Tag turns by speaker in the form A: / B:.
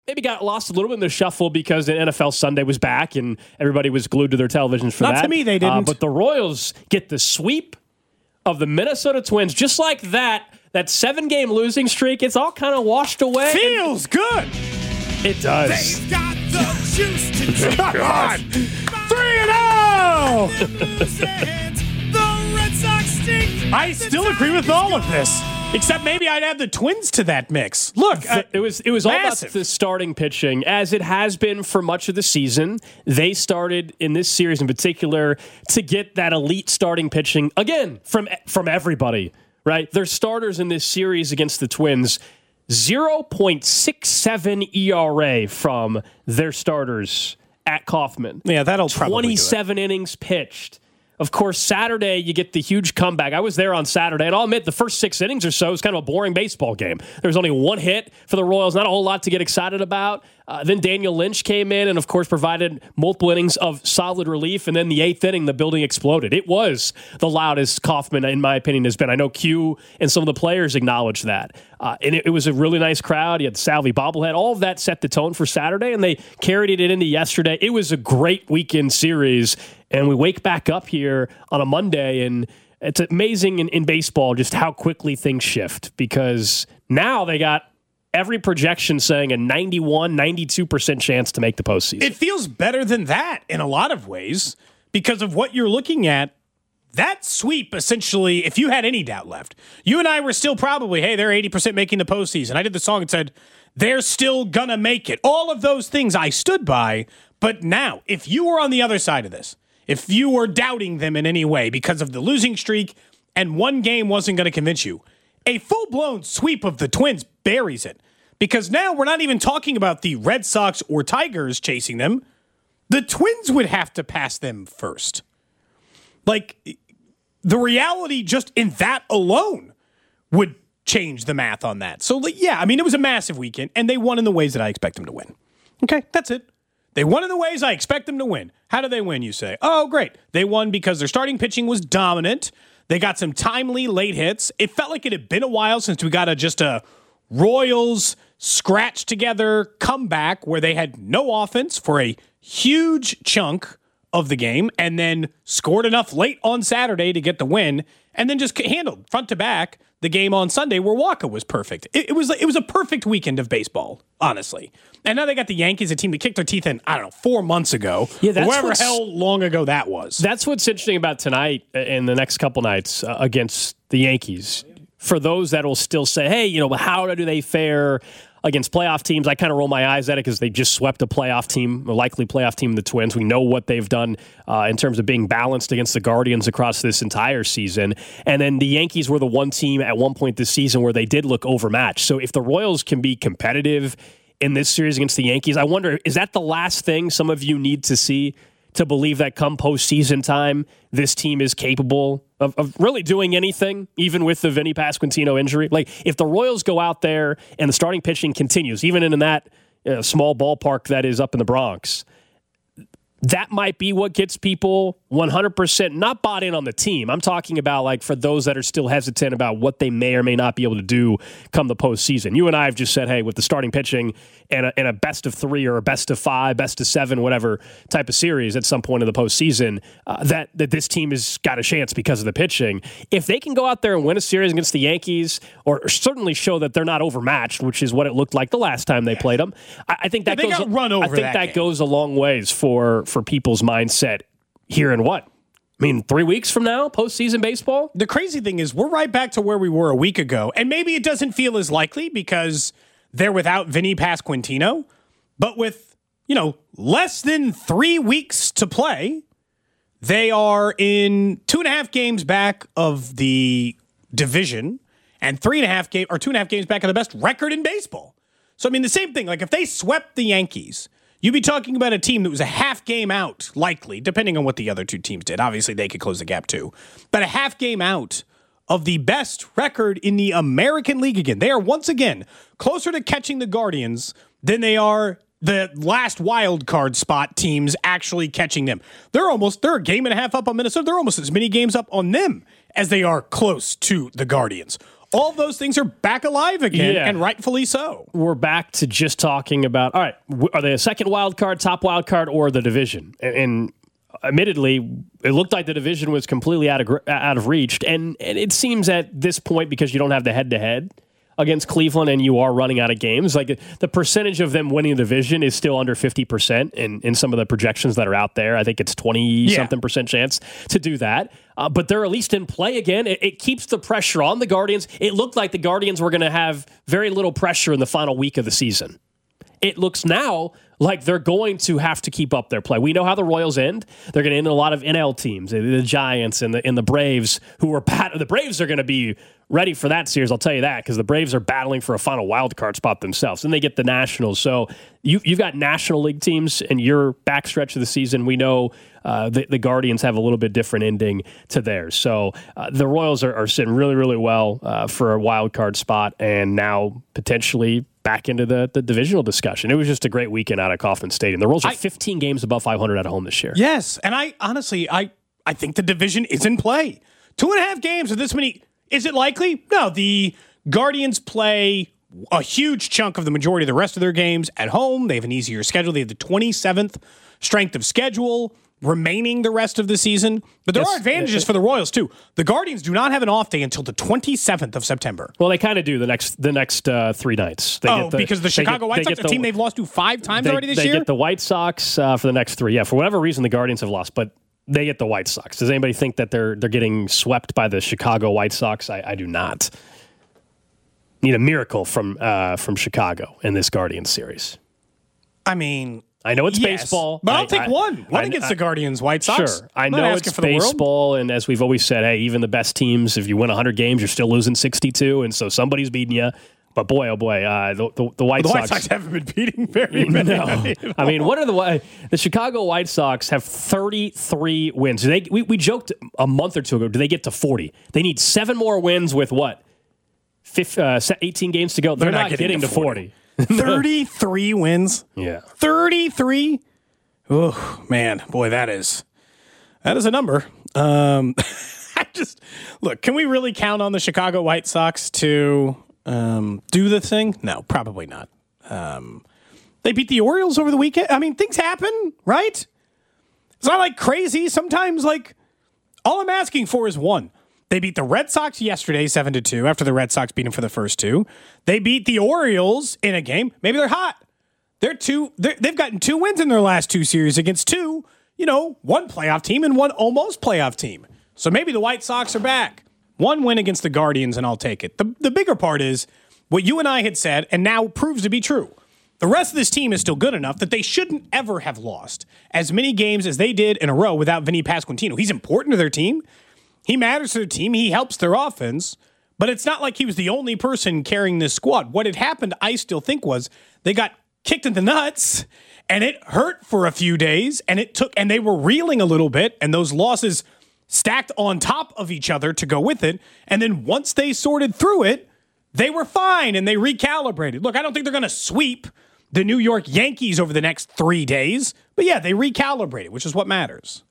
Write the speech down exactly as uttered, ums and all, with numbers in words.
A: maybe got lost a little bit in the shuffle because the N F L Sunday was back and everybody was glued to their televisions for
B: Not
A: that.
B: to me, they didn't.
A: Uh, but the Royals get the sweep of the Minnesota Twins just like that. That seven-game losing streak, it's all kind of washed away.
B: Feels good.
A: It does.
C: They've got the juice to
B: Come on. three and oh!
C: The Red Sox stink.
B: I still agree with all of this. Except maybe I'd add the Twins to that mix. Look, uh,
A: It was it was all about
B: massive.
A: the starting pitching, as it has been for much of the season. They started in this series in particular to get that elite starting pitching again from from everybody. Right, their starters in this series against the Twins, zero point six seven E R A from their starters at Kauffman.
B: Yeah, that'll probably do it.
A: twenty-seven innings pitched. Of course, Saturday, you get the huge comeback. I was there on Saturday, and I'll admit the first six innings or so was kind of a boring baseball game. There was only one hit for the Royals, not a whole lot to get excited about. Uh, then Daniel Lynch came in and, of course, provided multiple innings of solid relief. And then the eighth inning, the building exploded. It was the loudest Kauffman, in my opinion, has been. I know Q and some of the players acknowledged that. Uh, and it, it was a really nice crowd. You had the Salvi bobblehead. All of that set the tone for Saturday, and they carried it into yesterday. It was a great weekend series. And we wake back up here on a Monday, and it's amazing in, in baseball just how quickly things shift, because now they got every projection saying a ninety-one, ninety-two percent chance to make the postseason.
B: It feels better than that in a lot of ways because of what you're looking at. That sweep, essentially, if you had any doubt left, you and I were still probably, hey, they're eighty percent making the postseason. I did the song and said, they're still going to make it. All of those things I stood by. But now, if you were on the other side of this, if you were doubting them in any way because of the losing streak and one game wasn't going to convince you, a full-blown sweep of the Twins buries it. Because now we're not even talking about the Red Sox or Tigers chasing them. The Twins would have to pass them first. Like, the reality just in that alone would change the math on that. So, like, yeah, I mean, it was a massive weekend, and they won in the ways that I expect them to win. Okay, that's it. They won in the ways I expect them to win. How did they win, you say? Oh, great. They won because their starting pitching was dominant. They got some timely late hits. It felt like it had been a while since we got a just a Royals scratch together comeback where they had no offense for a huge chunk of the game and then scored enough late on Saturday to get the win and then just handled front to back the game on Sunday where Waka was perfect. It, it was it was a perfect weekend of baseball, honestly. And now they got the Yankees, a team that kicked their teeth in, I don't know, four months ago.
A: Yeah, that's
B: however
A: what's-
B: hell long ago that was.
A: That's what's interesting about tonight and the next couple nights uh, against the Yankees. For those that will still say, hey, you know, how do they fare against playoff teams? I kind of roll my eyes at it because they just swept a playoff team, a likely playoff team, the Twins. We know what they've done uh, in terms of being balanced against the Guardians across this entire season. And then the Yankees were the one team at one point this season where they did look overmatched. So if the Royals can be competitive in this series against the Yankees, I wonder, is that the last thing some of you need to see to believe that come postseason time, this team is capable of, of really doing anything, even with the Vinny Pasquantino injury? Like, if the Royals go out there and the starting pitching continues, even in that uh, small ballpark that is up in the Bronx, that might be what gets people one hundred percent not bought in on the team. I'm talking about, like, for those that are still hesitant about what they may or may not be able to do come the postseason. You and I have just said, hey, with the starting pitching and a, and a best of three or a best of five, best of seven, whatever type of series at some point in the postseason, uh, that, that this team has got a chance because of the pitching. If they can go out there and win a series against the Yankees, or, or certainly show that they're not overmatched, which is what it looked like the last time they played them, I, I think that
B: Yeah, they
A: goes.
B: got run over
A: I think
B: that
A: that
B: game.
A: goes a long ways for for people's mindset here in what? I mean, three weeks from now, postseason baseball?
B: The crazy thing is we're right back to where we were a week ago, and maybe it doesn't feel as likely because they're without Vinny Pasquantino, but with, you know, less than three weeks to play, they are in two and a half games back of the division and three and a half game or two and a half games back of the best record in baseball. So, I mean, the same thing. Like, if they swept the Yankees, you'd be talking about a team that was a half game out, likely, depending on what the other two teams did. Obviously, they could close the gap too. But a half game out of the best record in the American League again. They are once again closer to catching the Guardians than they are the last wild card spot teams actually catching them. They're almost, they're a game and a half up on Minnesota. They're almost as many games up on them as they are close to the Guardians. all of those things are back alive again,
A: Yeah.
B: and rightfully so.
A: We're back to just talking about, all right, w- are they a second wild card, top wild card, or the division? And, and admittedly, it looked like the division was completely out of gr- out of reach. And, and it seems at this point, because you don't have the head-to-head against Cleveland and you are running out of games, like the percentage of them winning the division is still under fifty percent in, in some of the projections that are out there. I think it's twenty-something
B: Yeah.
A: percent chance to do that. Uh, but they're at least in play again. It, it keeps the pressure on the Guardians. It looked like the Guardians were going to have very little pressure in the final week of the season. It looks now like they're going to have to keep up their play. We know how the Royals end. They're going to end a lot of N L teams, the Giants and the and the Braves, who are bat- the Braves are going to be ready for that series. I'll tell you that, because the Braves are battling for a final wild card spot themselves. Then they get the Nationals. So you, you've got National League teams in your backstretch of the season. We know uh, the, the Guardians have a little bit different ending to theirs. So uh, the Royals are, are sitting really, really well uh, for a wild card spot, and now potentially back into the, the divisional discussion. It was just a great weekend out at Kauffman Stadium. The Royals are
B: I-
A: fifteen games above five hundred at home this year.
B: Yes, and I honestly, I I think the division is in play. Two and a half games with this many. Is it likely? No. The Guardians play a huge chunk of the majority of the rest of their games at home. They have an easier schedule. They have the twenty-seventh strength of schedule remaining the rest of the season. But there
A: Yes.
B: are advantages for the Royals too. The Guardians do not have an off day until the twenty-seventh of September.
A: Well, they kind of do the next the next uh, three nights. They
B: Oh,
A: get the-
B: because the
A: they
B: Chicago
A: get-
B: White
A: they
B: Sox,
A: get
B: a
A: the-
B: team they've lost to five times
A: they,
B: already this
A: they
B: year.
A: get the White Sox uh, for the next three. Yeah, for whatever reason, the Guardians have lost, but they get the White Sox. Does anybody think that they're they're getting swept by the Chicago White Sox? I, I do not. Need a miracle from uh, from Chicago in this Guardians series.
B: I mean,
A: I know it's
B: yes,
A: baseball,
B: but I'll
A: I-
B: take
A: I-
B: one. One
A: I-
B: against
A: I-
B: the Guardians, White Sox.
A: Sure, I
B: I'm not
A: know
B: asking
A: it's
B: for the world.
A: baseball, and as we've always said, hey, even the best teams, if you win one hundred games, you're still losing sixty-two, and so somebody's beating you. But boy, oh boy, uh, the, the, the White
B: The
A: Sox.
B: White Sox haven't been beating very many.
A: No. I mean, what are the Whi- the Chicago White Sox have thirty-three wins? Do they we, we joked a month or two ago. Do they get to forty? They need seven more wins with what? Fif, uh, eighteen games to go. They're,
B: They're
A: not, getting, to forty.
B: thirty-three wins.
A: Yeah.
B: thirty-three. Oh man, boy, that is that is a number. Um, I just look. Can we really count on the Chicago White Sox to um, do the thing? No, probably not. Um, they beat the Orioles over the weekend. I mean, things happen, right? It's not like crazy. Sometimes, like, all I'm asking for is one. They beat the Red Sox yesterday, seven to two. After the Red Sox beat them for the first two, they beat the Orioles in a game. Maybe they're hot. They're two. They're, they've gotten two wins in their last two series against two. You know, one playoff team and one almost playoff team. So maybe the White Sox are back. One win against the Guardians, and I'll take it. The the bigger part is what you and I had said, and now proves to be true. The rest of this team is still good enough that they shouldn't ever have lost as many games as they did in a row without Vinny Pasquantino. He's important to their team. He matters to their team. He helps their offense. But it's not like he was the only person carrying this squad. What had happened, I still think, was they got kicked in the nuts, and it hurt for a few days, and it took, and they were reeling a little bit, and those losses stacked on top of each other to go with it. And then once they sorted through it, they were fine and they recalibrated. Look, I don't think they're going to sweep the New York Yankees over the next three days, but yeah, they recalibrated, which is what matters.